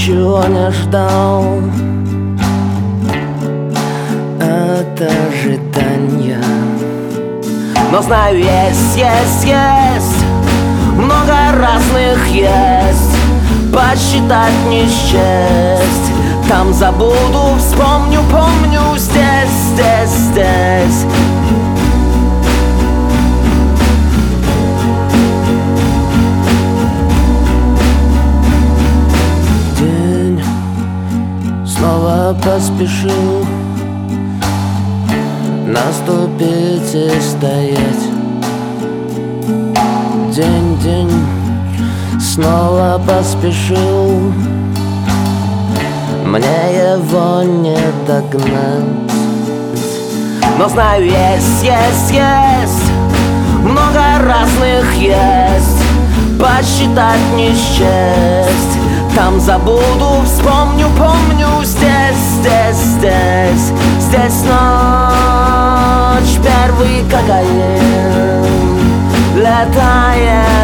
ничего не ждал от ожидания. Но знаю, есть много разных есть, посчитать не счесть. Там забуду, вспомню, помню, здесь. День снова поспешил наступить и стоять. День снова поспешил, мне его не догнать. Но знаю, есть много разных есть, посчитать не счесть. Там забуду, вспомню, помню, здесь ночь, первый кокаин летает